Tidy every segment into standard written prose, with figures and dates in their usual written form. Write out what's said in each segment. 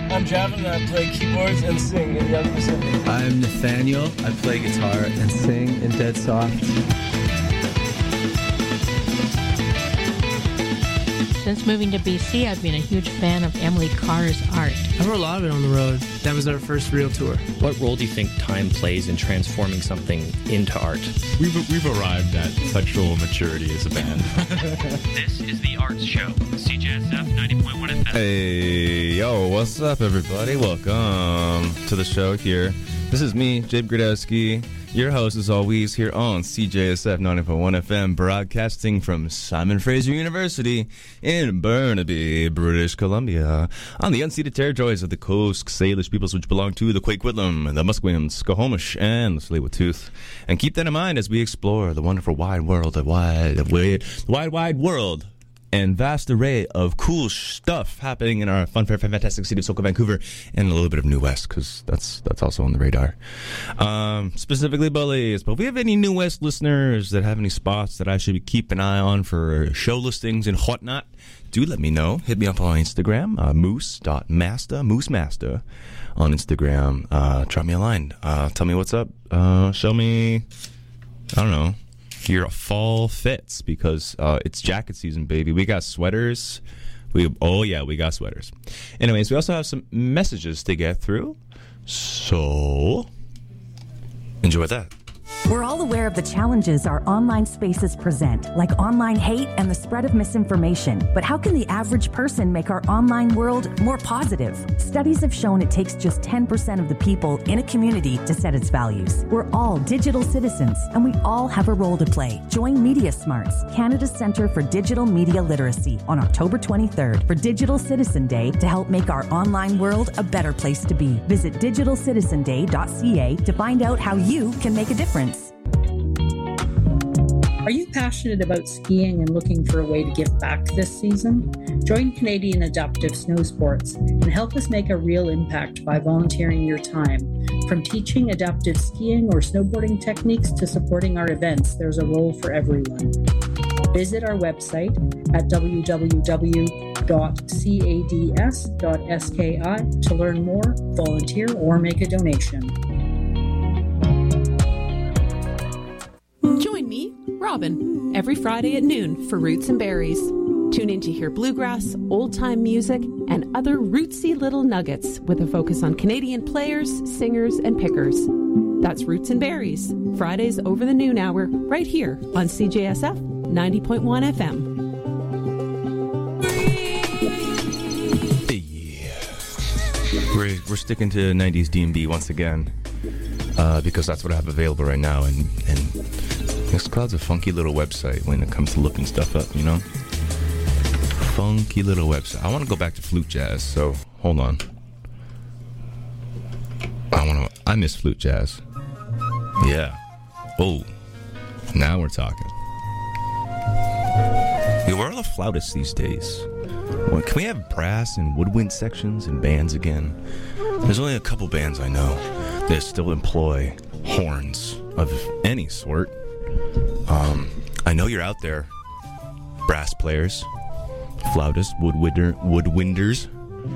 I'm Javin, and I play keyboards and sing in Young Pacific. I'm Nathaniel. I play guitar and sing in Dead Soft. Since moving to BC, I've been a huge fan of Emily Carr's art. I wrote a lot of it on the road. That was our first real tour. What role do you think time plays in transforming something into art? We've arrived at sexual maturity as a band. This is The Arts Show, CJSF 90.1 FM. Hey, yo, what's up, everybody? Welcome to the show here. This is me, Jabe Gradowski, your host as always here on CJSF 90.1 FM, broadcasting from Simon Fraser University in Burnaby, British Columbia, on the unceded territories of the Coast Salish peoples which belong to the Quaquitlam, the Musqueam, Skohomish, and the Tsleil-Waututh. And keep that in mind as we explore the wonderful wide world, the wide world and vast array of cool stuff happening in our fun, fair, fantastic city of SoCal, Vancouver, and a little bit of New West, because that's also on the radar. Specifically Bullies. But if we have any New West listeners that have any spots that I should keep an eye on for show listings and whatnot, do let me know. Hit me up on Instagram, moose.master on Instagram. Drop me a line. Tell me what's up. Show me, I don't know, your fall fits, because it's jacket season, baby. We got sweaters. We got sweaters. Anyways, we also have some messages to get through, so enjoy that. We're all aware of the challenges our online spaces present, like online hate and the spread of misinformation. But how can the average person make our online world more positive? Studies have shown it takes just 10% of the people in a community to set its values. We're all digital citizens, and we all have a role to play. Join Media Smarts, Canada's Centre for Digital Media Literacy, on October 23rd for Digital Citizen Day to help make our online world a better place to be. Visit digitalcitizenday.ca to find out how you can make a difference. Are you passionate about skiing and looking for a way to give back this season? Join Canadian Adaptive Snow Sports and help us make a real impact by volunteering your time. From teaching adaptive skiing or snowboarding techniques to supporting our events, there's a role for everyone. Visit our website at www.cads.ski to learn more, volunteer, or make a donation. Join me, Robin, every Friday at noon for Roots and Berries. Tune in to hear bluegrass, old-time music, and other rootsy little nuggets with a focus on Canadian players, singers, and pickers. That's Roots and Berries, Fridays over the noon hour, right here on CJSF 90.1 FM. Yeah. We're sticking to 90s D&B once again, because that's what I have available right now, and Mixcloud's a funky little website when it comes to looking stuff up, you know? Funky little website. I want to go back to flute jazz, so hold on. I miss flute jazz. Yeah. Oh, now we're talking. Yeah, where are the flautists these days? Well, can we have brass and woodwind sections and bands again? There's only a couple bands I know that still employ horns of any sort. I know you're out there, brass players, flautists, woodwinders.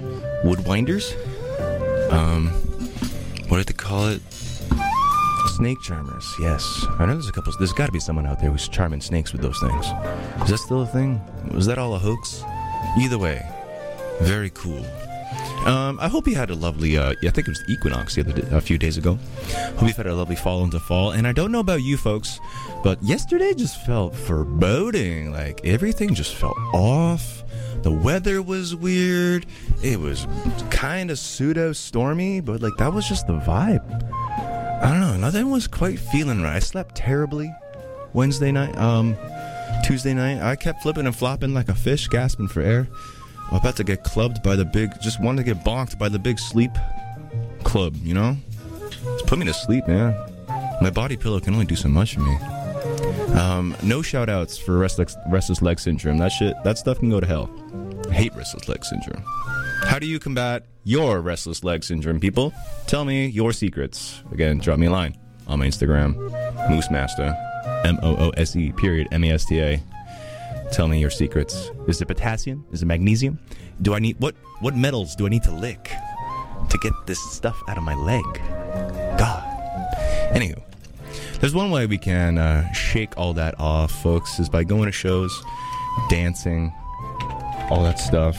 What did they call it? Snake charmers, yes. I know there's got to be someone out there who's charming snakes with those things. Is that still a thing? Was that all a hoax? Either way, very cool. I hope you had a lovely, I think it was equinox a few days ago. Hope you've had a lovely fall into fall. And I don't know about you folks, but yesterday just felt foreboding. Like, everything just felt off. The weather was weird. It was kind of pseudo-stormy, but, like, that was just the vibe. I don't know. Nothing was quite feeling right. I slept terribly Tuesday night. I kept flipping and flopping like a fish, gasping for air. I'm about to get clubbed by just wanted to get bonked by the big sleep club, you know? Just put me to sleep, man. My body pillow can only do so much for me. No shout outs for restless leg syndrome. That stuff can go to hell. I hate restless leg syndrome. How do you combat your restless leg syndrome, people? Tell me your secrets. Again, drop me a line on my Instagram, Moosemaster, MOOSE_MASTA. Tell me your secrets. Is it potassium? Is it magnesium? Do I need what metals do I need to lick to get this stuff out of my leg. God. Anywho, there's one way we can shake all that off, folks, is by going to shows, dancing, all that stuff.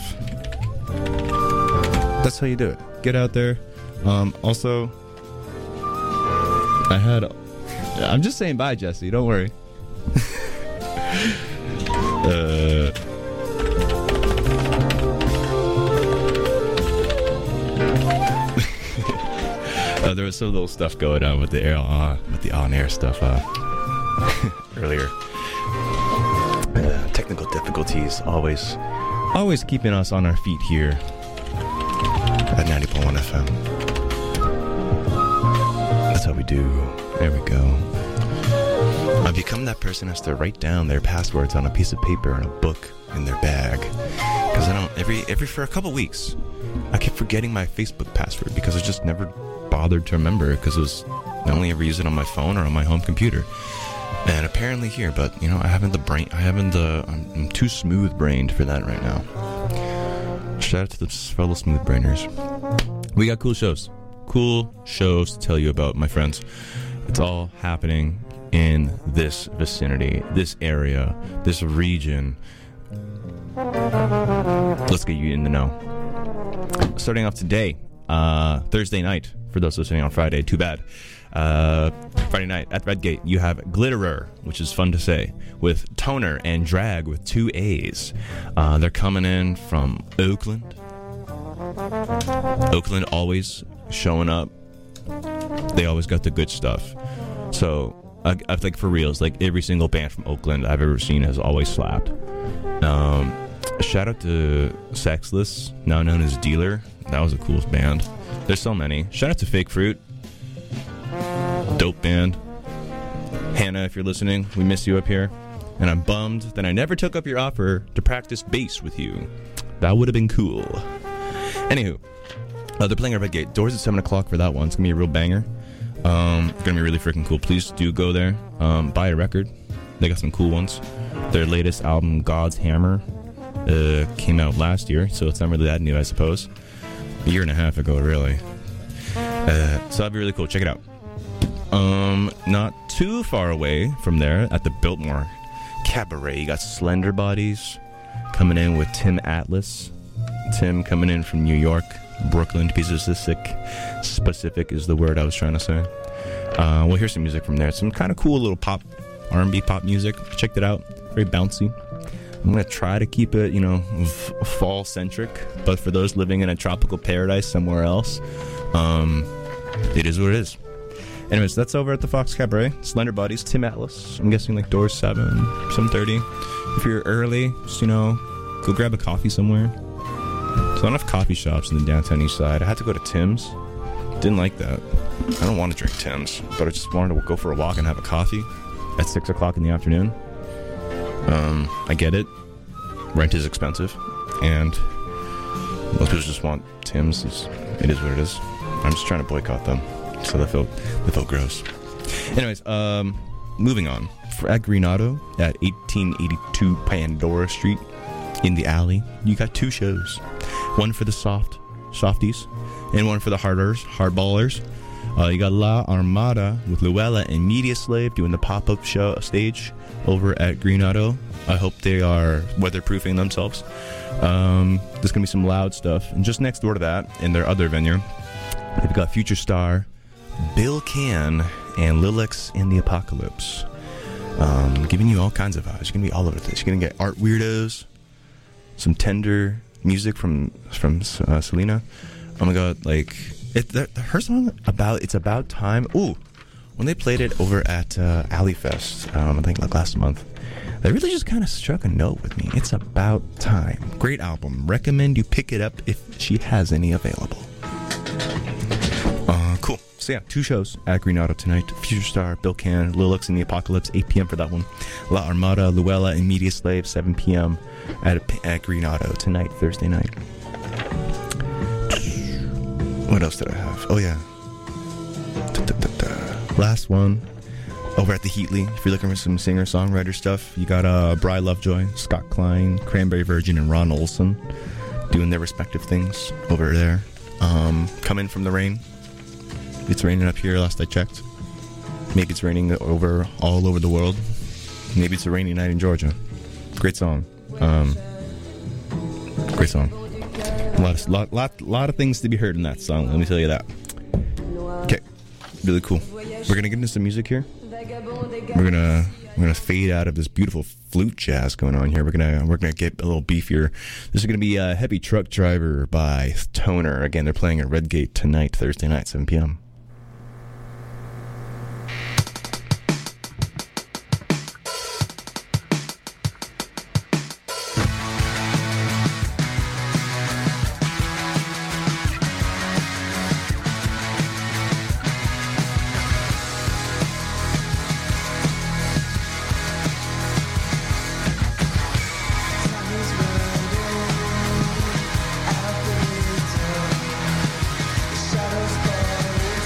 That's how you do it. Get out there. Also, I'm just saying bye, Jesse. Don't worry. There was some little stuff going on with the on-air stuff earlier. Technical difficulties, always keeping us on our feet here at 90.1 FM. That's how we do. There we go. I've become that person who has to write down their passwords on a piece of paper and a book in their bag. Because I don't, for a couple weeks, I kept forgetting my Facebook password because I just never bothered to remember, because I only ever use it on my phone or on my home computer. And apparently here, but I'm too smooth brained for that right now. Shout out to the fellow smooth brainers. We got cool shows to tell you about, my friends. It's all happening in this vicinity, this area, this region. Let's get you in the know. Starting off today, Thursday night, for those listening on Friday, too bad. Friday night at Redgate, you have Glitterer, which is fun to say, with Toner and Drag with 2 A's. They're coming in from Oakland. Oakland always showing up. They always got the good stuff. So, I think for reals, like every single band from Oakland I've ever seen has always slapped. Shout out to Sexless, now known as Dealer. That was a cool band. There's so many. Shout out to Fake Fruit. Dope band. Hannah, if you're listening, we miss you up here. And I'm bummed that I never took up your offer to practice bass with you. That would have been cool. Anywho, they're playing at Redgate. Doors at 7 o'clock for that one. It's going to be a real banger. It's going to be really freaking cool. Please do go there. Buy a record. They got some cool ones. Their latest album, God's Hammer, came out last year, so it's not really that new, I suppose. A year and a half ago, really. So that'd be really cool. Check it out. Not too far away from there, at the Biltmore Cabaret, you got Slender Bodies coming in with Tim Atlas. Tim coming in from New York, Brooklyn, to be specific is the word I was trying to say. We'll hear some music from there. Some kind of cool little pop, R&B pop music. Checked it out. Very bouncy. I'm going to try to keep it, fall-centric. But for those living in a tropical paradise somewhere else, it is what it is. Anyways, that's over at the Fox Cabaret. Slender Bodies, Tim Atlas. I'm guessing like doors 7:30. If you're early, just, go grab a coffee somewhere. There's not enough coffee shops in the downtown east side. I had to go to Tim's. Didn't like that. I don't want to drink Tim's, but I just wanted to go for a walk and have a coffee at 6 o'clock in the afternoon. I get it. Rent is expensive, and most people just want Tim's. It is what it is. I'm just trying to boycott them, so they feel gross. Anyways, moving on. At Greenado at 1882 Pandora Street in the alley, you got 2 shows. One for the softies, and one for the hardballers. You got La Armada with Luella and Media Slave doing the pop-up show stage over at Greenado. I hope they are weatherproofing themselves. There's going to be some loud stuff. And just next door to that, in their other venue, they've got Future Star, Bill Can, and Lilix and the Apocalypse. Giving you all kinds of vibes. You're going to be all over this. You're going to get art weirdos, some tender music from Selena. Oh my god, like her song It's About Time. Ooh, when they played it over at Alley Fest, I think like last month, they really just kind of struck a note with me. It's About Time. Great album. Recommend you pick it up if she has any available. Cool. So yeah, 2 shows at Greenado tonight. Future Star, Bill Can, Lilix and the Apocalypse, 8 p.m. for that one. La Armada, Luella and Media Slave, 7 p.m. at Greenado tonight, Thursday night. What else did I have? Oh yeah. Last one. Over at the Heatley, if you're looking for some singer-songwriter stuff, you got Bri Lovejoy, Scott Klein, Cranberry Virgin, and Ron Olson doing their respective things over there. Coming from the rain. It's raining up here last I checked. Maybe it's raining all over the world. Maybe it's a rainy night in Georgia. Great song. Great song. A lot of things to be heard in that song, let me tell you that. Okay, really cool. We're gonna get into some music here. We're gonna fade out of this beautiful flute jazz going on here. We're gonna get a little beefier. This is gonna be Heavy Truck Driver by Toner. Again, they're playing at Redgate tonight, Thursday night, 7 p.m. Shadows fall.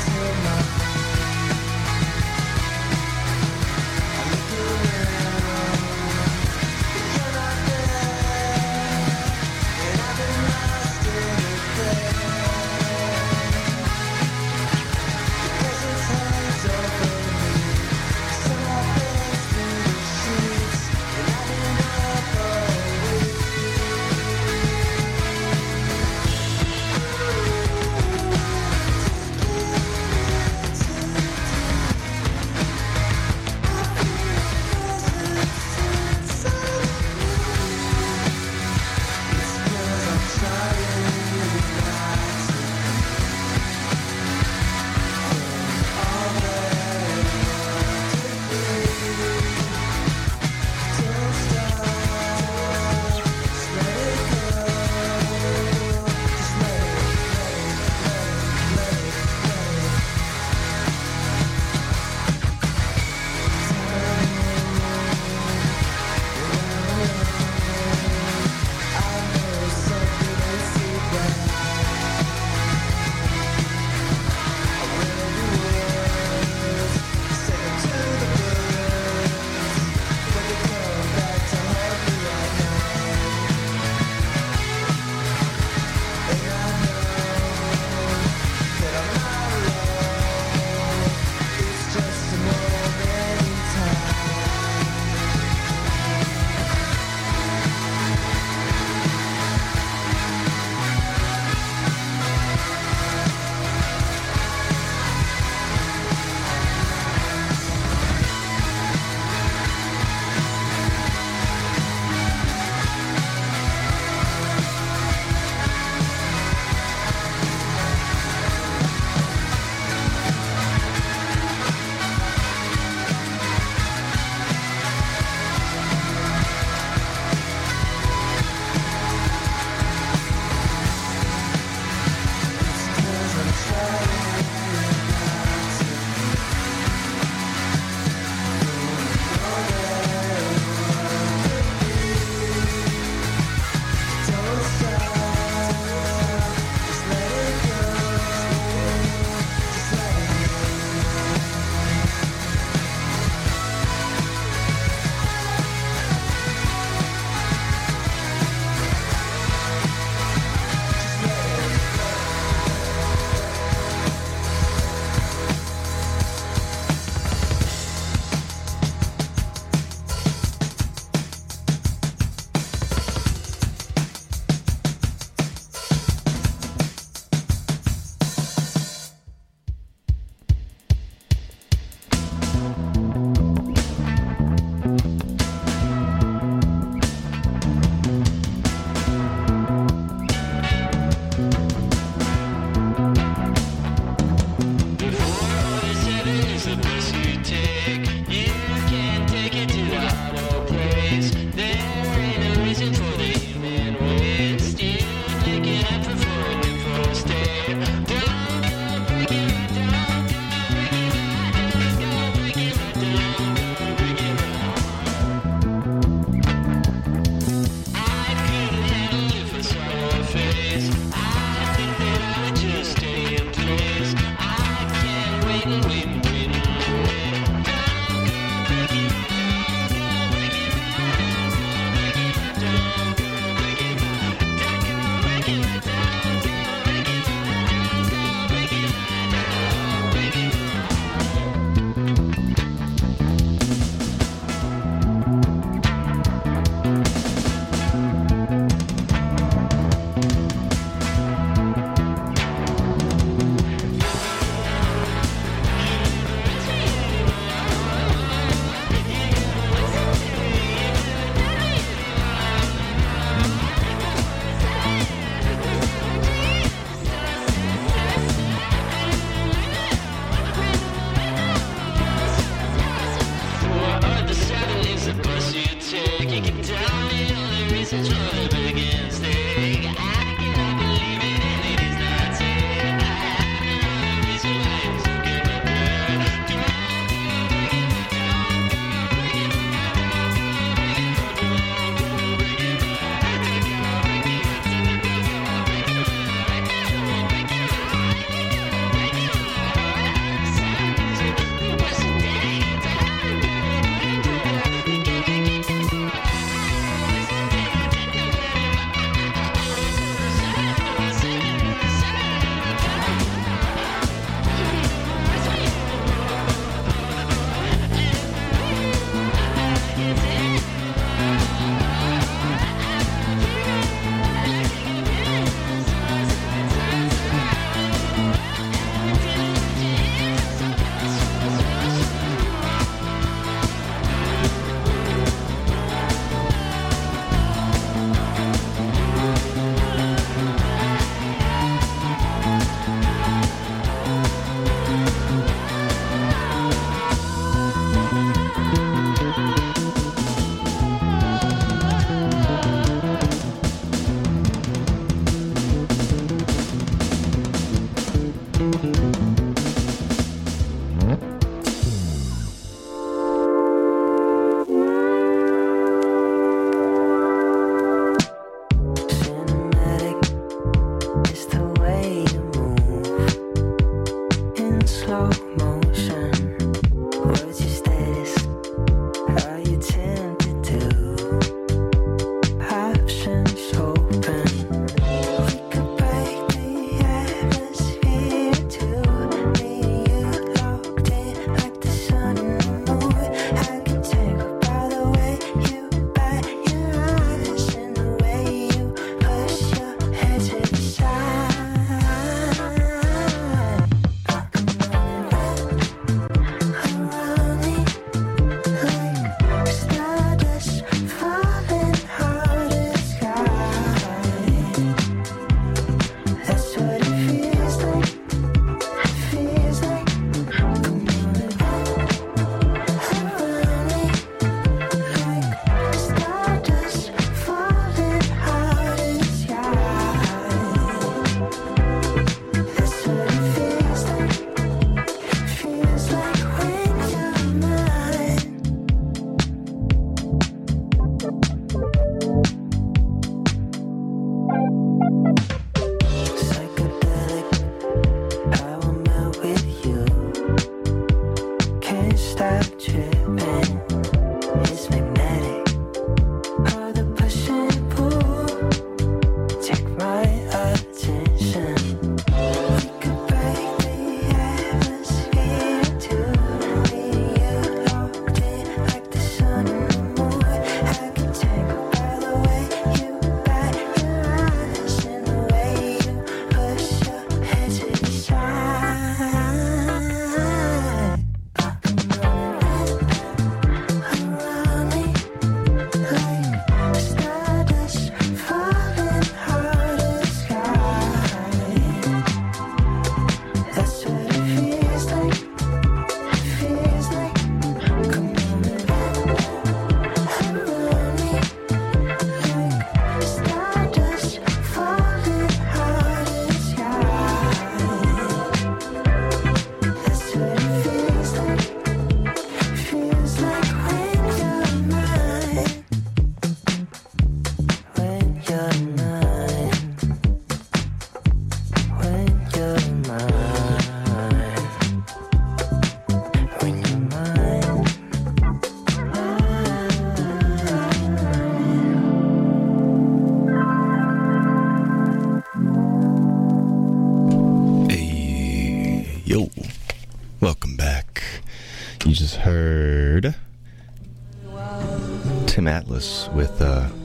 Tim Atlas with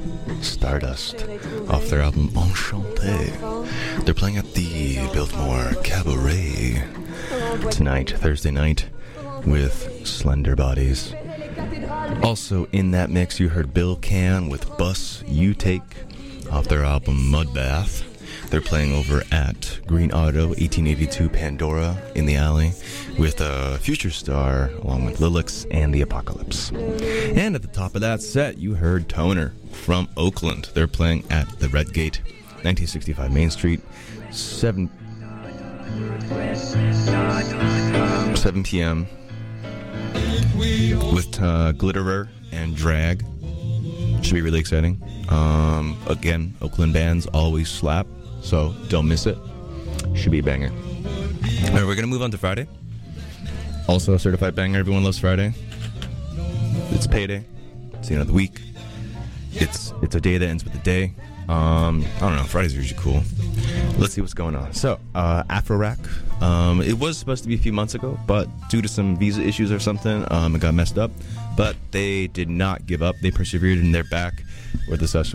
Stardust off their album Enchanté. They're playing at the Biltmore Cabaret tonight, Thursday night, with Slender Bodies. Also in that mix, you heard Bill Can with Bus You Take off their album Mudbath. They're playing over at Green Auto, 1882 Pandora in the Alley with Future Star along with Lilix and The Apocalypse. And at the top of that set, you heard Toner from Oakland. They're playing at the Red Gate, 1965 Main Street, 7 p.m. with Glitterer and Drag. Should be really exciting. Again, Oakland bands always slap, so don't miss it. Should be a banger. All right, we're going to move on to Friday. Also a certified banger. Everyone loves Friday. It's payday. It's the end of the week. It's a day that ends with a day. I don't know. Fridays are usually cool. Let's see what's going on. So, Afro-Rack. It was supposed to be a few months ago, but due to some visa issues or something, it got messed up. But they did not give up. They persevered, and they're back with the session.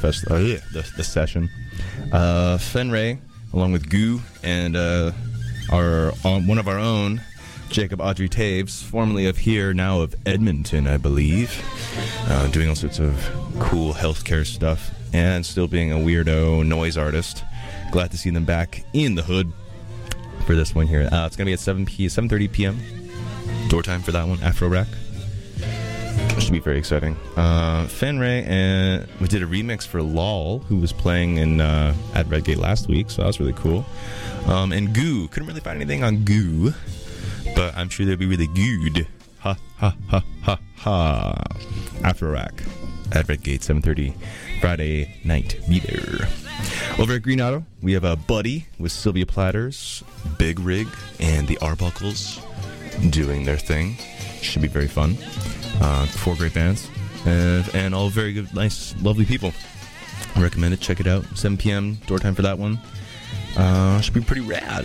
Fenray, along with Goo, and one of our own, Jacob Audrey Taves, formerly of here, now of Edmonton, I believe, doing all sorts of cool healthcare stuff, and still being a weirdo noise artist. Glad to see them back in the hood for this one here. It's going to be at 7:30 p.m. Door time for that one, Afro-Rack. Should be very exciting. Fenray, and we did a remix for Lol, who was playing in at Redgate last week, so that was really cool. And Goo, couldn't really find anything on Goo, but I'm sure they'll be really good. Ha ha ha ha ha. Afro Rack at Redgate, 7:30 Friday night. Be there. Over at Green Auto, we have a Buddy with Sylvia Platters, Big Rig, and the Arbuckles doing their thing. Should be very fun. 4 great bands and all very good, nice, lovely people. I recommend it. Check it out. 7 p.m. door time for that one. Should be pretty rad.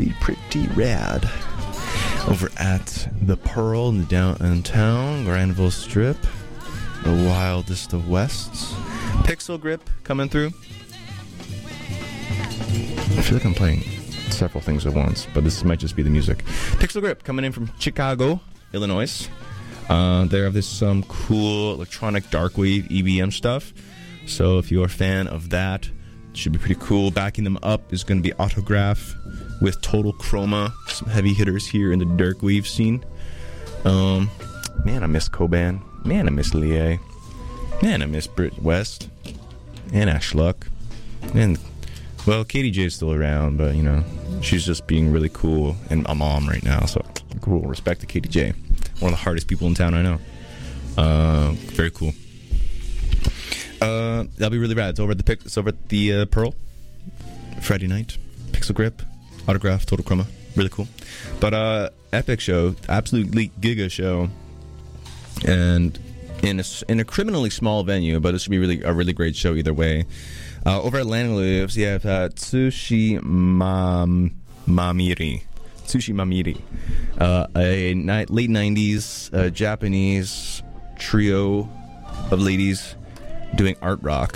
Over at the Pearl in the downtown Granville Strip, the wildest of wests. Pixel Grip coming through. I feel like I'm playing several things at once, but this might just be the music. Pixel Grip coming in from Chicago, Illinois. They have this some cool electronic darkwave EBM stuff. So if you're a fan of that, it should be pretty cool. Backing them up is going to be Autograph with Total Chroma, some heavy hitters here in the darkwave scene. Man, I miss Coban. Man, I miss Lie. Man, I miss Britt West and Ashluck. And well, Katie J's still around, but you know, she's just being really cool and a mom right now. So cool, respect to Katie J. One of the hardest people in town I know. Very cool. That'll be really rad. It's over at the Pearl. Friday night. Pixel Grip, Autograph, Total Chroma. Really cool. But epic show, absolutely giga show, and in a criminally small venue. But it should be a really great show either way. Over at Atlanta Lives, you have Tsushi Mamiri. Tsushi Mamiri, a late 90s Japanese trio of ladies doing art rock.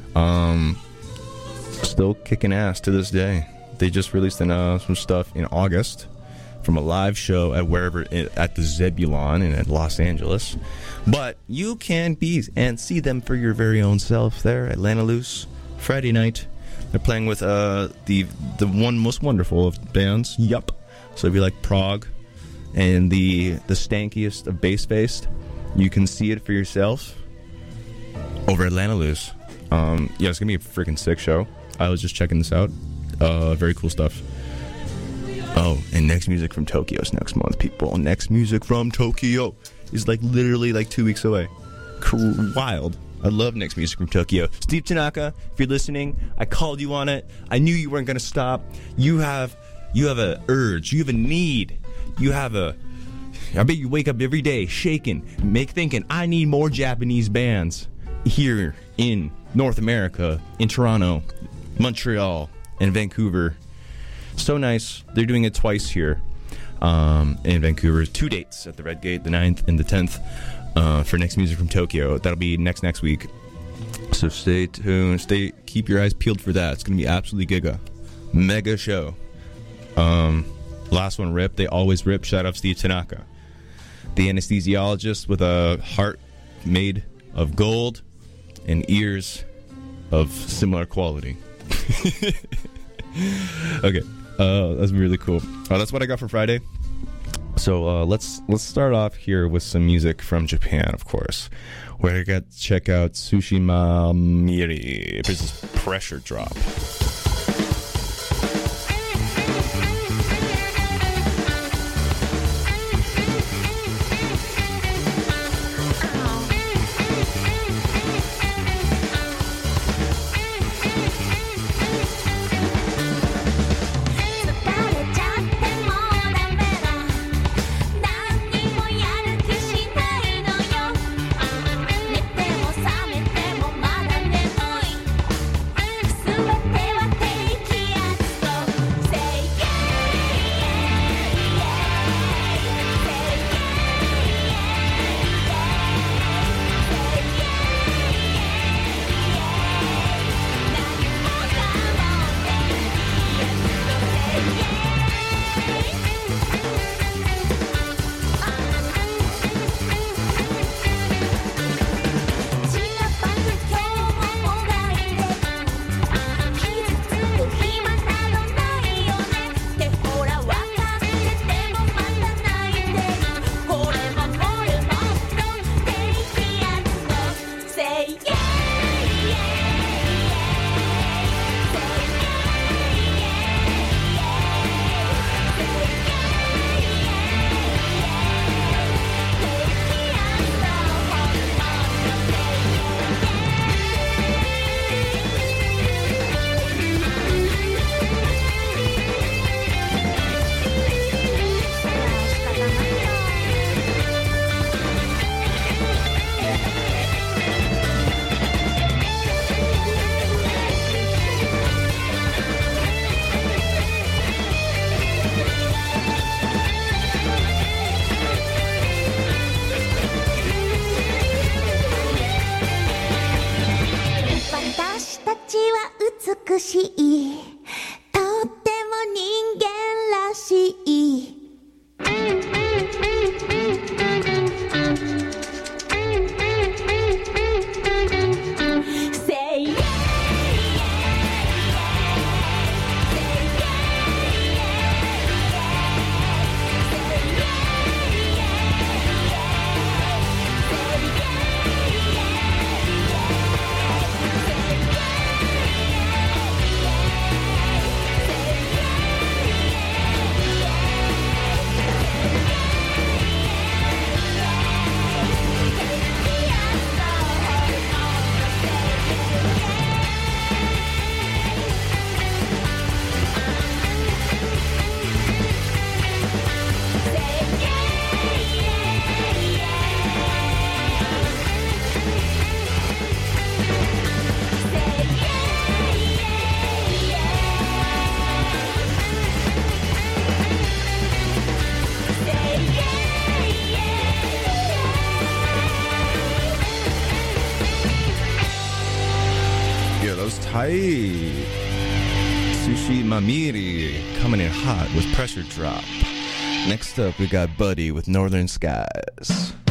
Still kicking ass to this day. They just released some stuff in August from a live show at the Zebulon in Los Angeles. But you can be and see them for your very own self there at Atlanta Loose Friday night. They're playing with the one most wonderful of bands, Yup. So if you like prog and the stankiest of bass-faced, you can see it for yourself over at Atlanta Loose. Yeah, it's going to be a freaking sick show. I was just checking this out. Very cool stuff. Oh, and Next Music from Tokyo is next month, people. Next Music from Tokyo is literally 2 weeks away. Wild. I love Next Music from Tokyo. Steve Tanaka, if you're listening, I called you on it. I knew you weren't going to stop. You have an urge. You have a need. I bet you wake up every day shaking, thinking, I need more Japanese bands here in North America, in Toronto, Montreal, and Vancouver. So nice. They're doing it twice here in Vancouver. 2 dates at the Redgate, the 9th and the 10th, for Next Music from Tokyo. That'll be next week. So stay tuned. Keep your eyes peeled for that. It's going to be absolutely giga. Mega show. Last one rip. They always rip. Shout out Steve Tanaka, the anesthesiologist with a heart made of gold and ears of similar quality. Okay, that's really cool. That's what I got for Friday. So let's start off here with some music from Japan, of course. Where I got to check out Tsushi Mamiri. This is Pressure Drop. right. Sushi Mamiri coming in hot with Pressure Drop. Next up, we got Buddy with Northern Skies.